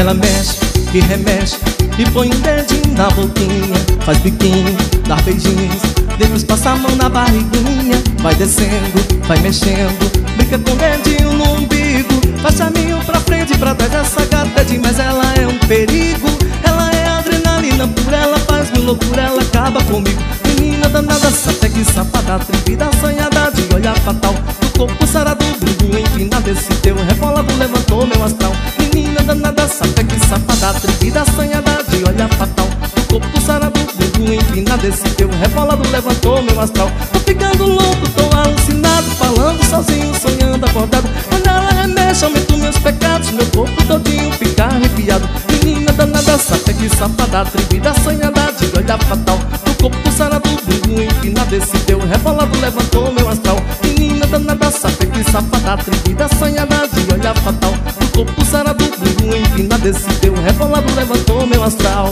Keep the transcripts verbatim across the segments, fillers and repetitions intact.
Ela mexe e remexe e põe um dedinho na boquinha, faz biquinho, dá beijinhos, depois passa a mão na barriguinha, vai descendo, vai mexendo, brinca com o dedinho no umbigo, faz charminho pra frente e pra trás. Essa gata é demais, ela é um perigo. Ela é adrenalina pura, ela faz mil loucura, ela acaba comigo. Menina danada, sapeca e safada, atrevida, assanhada de olhar fatal, do corpo sarado, bumbum empinado, esse teu rebolado levantou meu astral. Menina danada, sapeca e safada, atrevida, assanhada de olhar fatal, do corpo sarado, bumbum empinado, esse teu rebolado levantou meu astral. Tô ficando louco, tô alucinado, falando sozinho, sonhando acordado. Quando ela remexe, aumento meus pecados, meu corpo todinho fica arrepiado. Menina danada, sapeca e safada, atrevida, assanhada de olhar fatal, do corpo sarado, bumbum empinado, esse teu rebolado levantou meu astral. Menina danada, sapeca e safada, atrevida, assanhada de olhar fatal, do corpo sarado, bumbum empinado, esse teu rebolado levantou meu astral.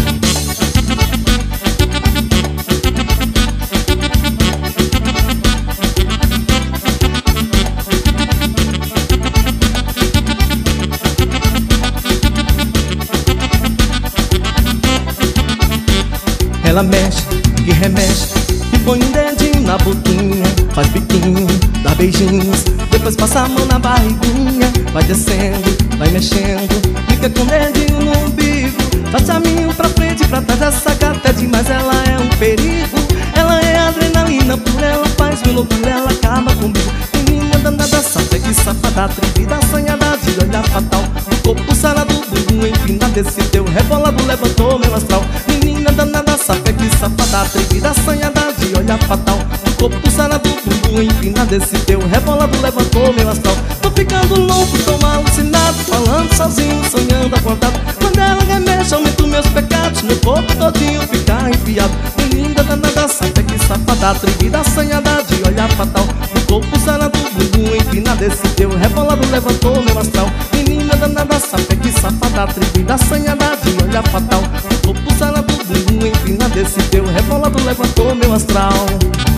Ela mexe e remexe e põe um dedinho na boquinha, faz biquinho, dá beijinhos, depois passa a mão na barriguinha, vai descendo, vai mexendo, fica com o dedinho no umbigo, faz caminho pra frente e pra trás. Essa gata é demais, ela é um perigo. Ela é adrenalina pura, ela faz mil loucura, ela acaba comigo. Menina danada, sapeca e safada, atrevida, assanhada de olhar fatal, do corpo sarado, bumbum empinado, esse teu rebolado levantou meu astral. Menina danada, sapeca e safada, atrevida, assanhada de olhar fatal, do corpo sarado, bumbum empinado, esse teu rebolado levantou meu astral. Tô ficando louco, tô alucinado, falando sozinho, sonhando acordado. Quando ela remexe, aumento meus pecados, meu corpo todinho fica arrepiado. Menina danada, sapeca e safada, atrevida, assanhada de olhar fatal, do corpo sarado, bumbum empinado, esse teu rebolado levantou meu astral. Menina danada, sapeca e safada, atrevida, assanhada de olhar fatal, do corpo sarado, bumbum empinado, esse teu rebolado levantou meu astral.